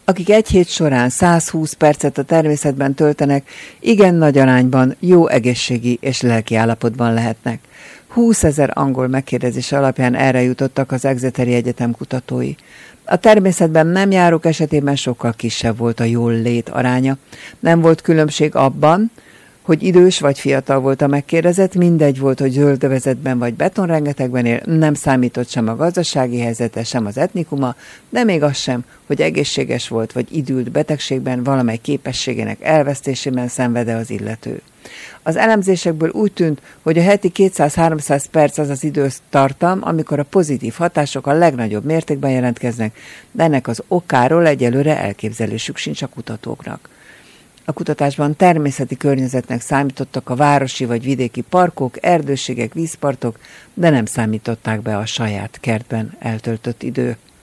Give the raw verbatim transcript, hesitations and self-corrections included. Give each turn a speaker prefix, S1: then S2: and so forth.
S1: akik egy hét során százhúsz percet a természetben töltenek, igen nagy arányban jó egészségi és lelki állapotban lehetnek. húszezer angol megkérdezés alapján erre jutottak az Exeteri Egyetem kutatói. A természetben nem járók esetében sokkal kisebb volt a jól lét aránya. Nem volt különbség abban, hogy idős vagy fiatal volt a megkérdezett, mindegy volt, hogy zöldövezetben vagy betonrengetegben él, nem számított sem a gazdasági helyzete, sem az etnikuma, de még az sem, hogy egészséges volt vagy idült betegségben, valamely képességének elvesztésében szenvede az illető. Az elemzésekből úgy tűnt, hogy a heti kétszáz-háromszáz perc az az időtartam, amikor a pozitív hatások a legnagyobb mértékben jelentkeznek, de ennek az okáról egyelőre elképzelésük sincs a kutatóknak. A kutatásban természeti környezetnek számítottak a városi vagy vidéki parkok, erdőségek, vízpartok, de nem számították be a saját kertben eltöltött idő.